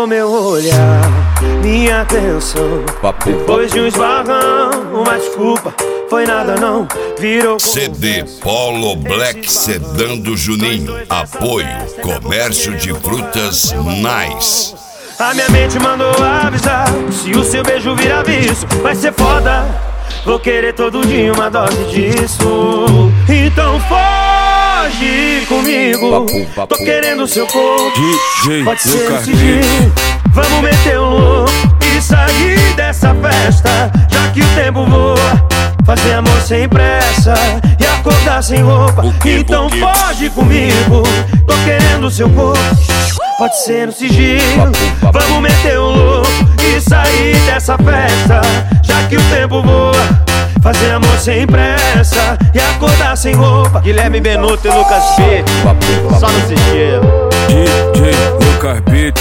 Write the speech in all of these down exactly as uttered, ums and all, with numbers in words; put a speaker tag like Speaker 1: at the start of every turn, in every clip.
Speaker 1: pegou meu olhar, minha atenção. Depois de um esbarrão, uma desculpa, foi nada não, virou
Speaker 2: C D Polo Black Sedan do Juninho. Apoio Comércio de Frutas Nice.
Speaker 1: A minha mente mandou avisar, se o seu beijo virar vício, vai ser foda. Vou querer todo dia uma dose disso. Então foge comigo, tô querendo seu corpo. Pode ser esse dia, vamos meter um louco e sair dessa festa, já que o tempo voa. Fazer amor sem pressa e acordar sem roupa. Então foge comigo, tô querendo seu corpo. Pode ser no sigilo, vamos meter um louco e sair dessa festa, já que o tempo voa. Fazer amor sem pressa e acordar sem roupa.
Speaker 3: Guilherme Benuto e Lucas Beat, só no sigilo.
Speaker 4: D J Lucas Beat,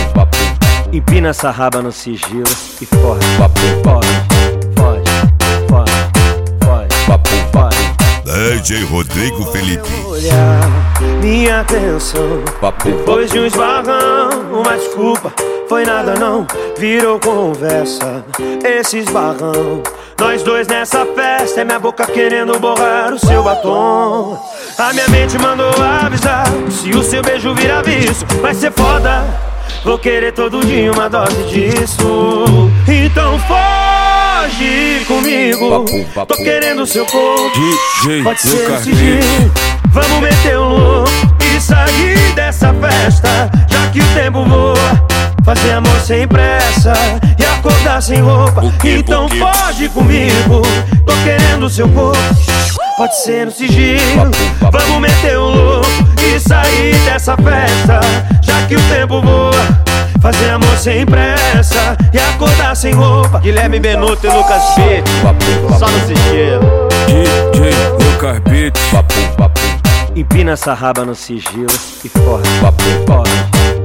Speaker 1: empina essa raba no sigilo e foge, foge, foge, foge, foge, foge.
Speaker 2: D J Rodrigo Felipe.
Speaker 1: Olhar, minha atenção. Depois de um esbarrão, uma desculpa, foi nada não, virou conversa. Esse esbarrão, nós dois nessa festa, é minha boca querendo borrar o seu batom. A minha mente mandou avisar, se o seu beijo virar vício, vai ser foda. Vou querer todo dia uma dose disso. Então foge comigo, tô querendo seu corpo. Pode ser esse dia, vamos meter um louco e sair dessa festa, já que o tempo voa. Fazer amor sem pressa e acordar sem roupa. Então foge comigo, tô querendo seu corpo. Pode ser no sigilo, vamos meter um louco e sair dessa festa, já que o tempo voa. Fazer amor sem pressa e acordar sem roupa.
Speaker 3: Guilherme Benuto e Lucas Beat, só no sigilo.
Speaker 4: D J Lucas Beat,
Speaker 1: empina essa raba no sigilo e foge, foge.